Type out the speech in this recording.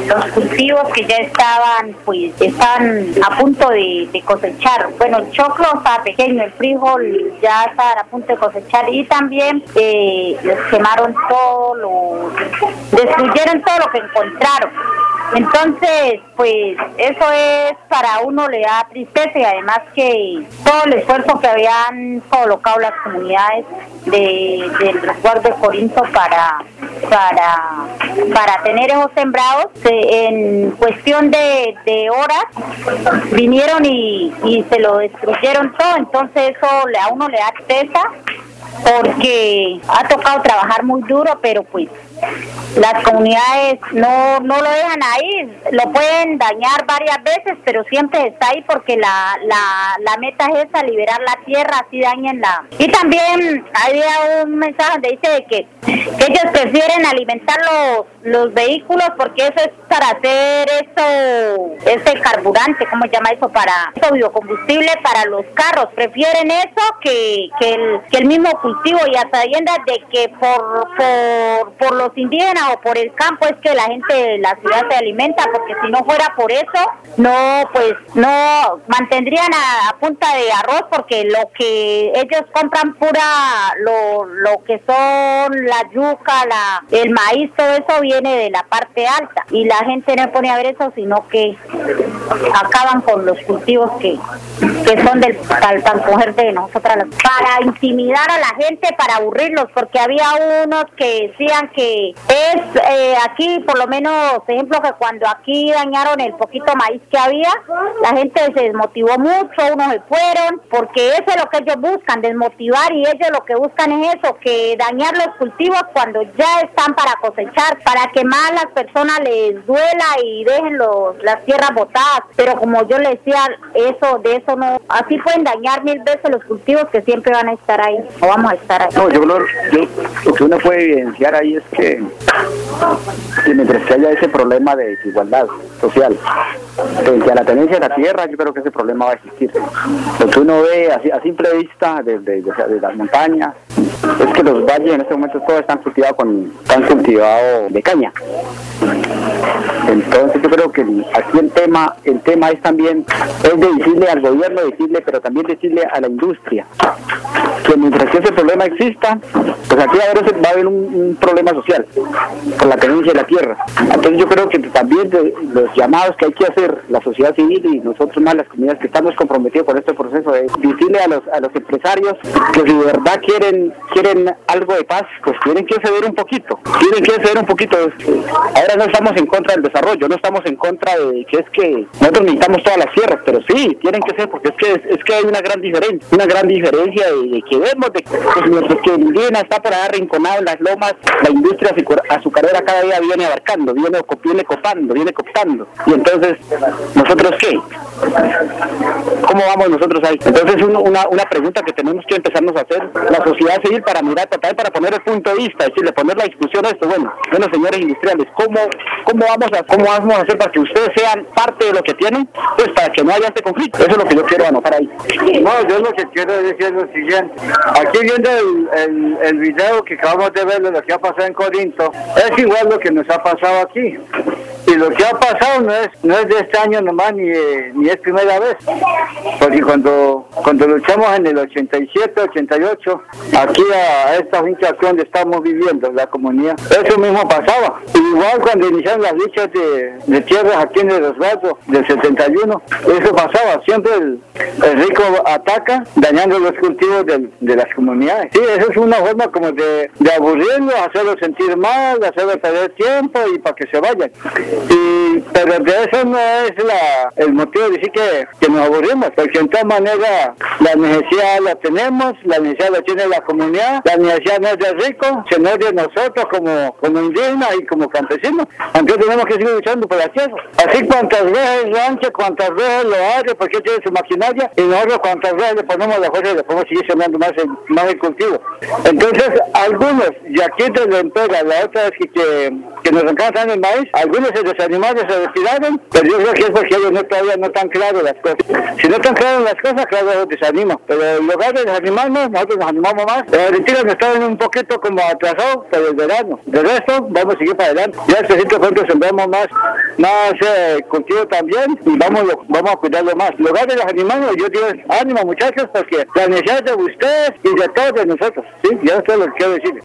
los cultivos que ya estaban a punto de cosechar. Bueno, el choclo estaba pequeño, el frijol ya estaba a punto de cosechar, y también les quemaron destruyeron todo lo que encontraron. Entonces, pues eso es, para uno le da tristeza, y además que todo el esfuerzo que habían colocado las comunidades del resguardo de Corinto para tener esos sembrados, en cuestión de horas vinieron y se lo destruyeron todo. Entonces eso a uno le da tristeza, porque ha tocado trabajar muy duro, pero pues las comunidades no lo dejan ahí. Lo pueden dañar varias veces, pero siempre está ahí, porque la meta es esa, liberar la tierra, así dañenla. Y también había un mensaje donde dice de que ellos prefieren alimentar los vehículos, porque eso es para hacer ese carburante, ¿cómo se llama eso? Para eso, biocombustible para los carros. Prefieren eso que el mismo cultivo, y hasta sabiendas de que por los indígenas o por el campo es que la gente de la ciudad se alimenta, porque si no fuera por eso, no mantendrían a punta de arroz, porque lo que ellos compran pura, lo que son la yuca, el maíz, todo eso viene de la parte alta, y la gente no pone a ver eso, sino que acaban con los cultivos que son del coger de nosotras, para intimidar a la gente, para aburrirlos, porque había unos que decían que aquí, por lo menos, ejemplo, que cuando aquí dañaron el poquito maíz que había, la gente se desmotivó mucho, unos se fueron, porque eso es lo que ellos buscan, desmotivar, y ellos lo que buscan es eso, que dañar los cultivos cuando ya están para cosechar, para que más las personas les duela y dejen las tierras botadas. Pero como yo les decía, de eso no, así pueden dañar 1000 veces los cultivos, que siempre van a estar ahí, o vamos a estar ahí. No, lo que uno puede evidenciar ahí es que mientras que haya ese problema de desigualdad social frente a la tenencia de la tierra, yo creo que ese problema va a existir. Lo que uno ve a simple vista de las montañas es que los valles en este momento todos están cultivados de caña. Entonces yo creo que aquí el tema es también de decirle al gobierno, pero también decirle a la industria que mientras que ese problema exista, pues aquí va a haber un problema social por la tenencia de la tierra. Entonces yo creo que también los llamados que hay que hacer la sociedad civil y nosotros más las comunidades que estamos comprometidos con este proceso, es decirle a los empresarios que si de verdad quieren algo de paz, pues tienen que ceder un poquito. Ahora no estamos en contra del desarrollo, no estamos en contra de que es que nosotros necesitamos todas las tierras, pero sí, tienen que ser, porque es que hay una gran diferencia de que vemos de pues, mientras que el indígena está por allá arrinconado en las lomas, la industria azucarera cada día viene abarcando, viene cooptando, y entonces, ¿nosotros qué? ¿Cómo vamos nosotros ahí? Entonces una pregunta que tenemos que empezarnos a hacer la sociedad civil, para tratar para poner el punto de vista, es decir, poner la discusión a esto. Bueno, señores industriales, ¿cómo vamos a hacer para que ustedes sean parte de lo que tienen? Pues para que no haya este conflicto. Eso es lo que yo quiero anotar ahí. No, yo lo que quiero decir es lo siguiente. Aquí viendo el video que acabamos de ver de lo que ha pasado en Corinto, es igual lo que nos ha pasado aquí. Y lo que ha pasado no es de este año nomás, ni es primera vez. Porque cuando luchamos en el 87, 88, aquí a esta finca donde estamos viviendo, la comunidad, eso mismo pasaba. Igual cuando iniciaron las luchas de tierras aquí en el resguardo del 71, eso pasaba. Siempre el rico ataca, dañando los cultivos de las comunidades. Sí, eso es una forma como de aburrirlos, hacerlos sentir mal, hacerlos perder tiempo y para que se vayan. Pero de eso no es el motivo de decir que nos aburrimos, porque en todas maneras la necesidad la tenemos, la necesidad la tiene la comunidad, la necesidad no es del rico, sino de nosotros como indígenas y como campesinos. Entonces tenemos que seguir luchando por la tierra. Así cuantas veces rancha, cuantas veces lo hace, porque tiene su maquinaria, y nosotros cuantas veces le ponemos la fuerza y le podemos seguir sembrando más el cultivo. Entonces algunos, y aquí te lo entrega, la otra vez que nos alcanzan el maíz, algunos se los animales se retiraron, pero yo creo que es porque ellos todavía no están claros las cosas. Si no están claras las cosas, claro, los desanimo. Pero en lugar de desanimarnos, nosotros nos animamos más. Ahorita nos estaban un poquito como atrasados por el verano. De resto, vamos a seguir para adelante. Ya necesito pronto sembramos más cultivo también y vamos a cuidarlo más. En lugar de desanimarnos, yo digo, ánimo muchachos, porque la necesidad de ustedes y de todos de nosotros, ¿sí? Ya esto es lo que quiero decir.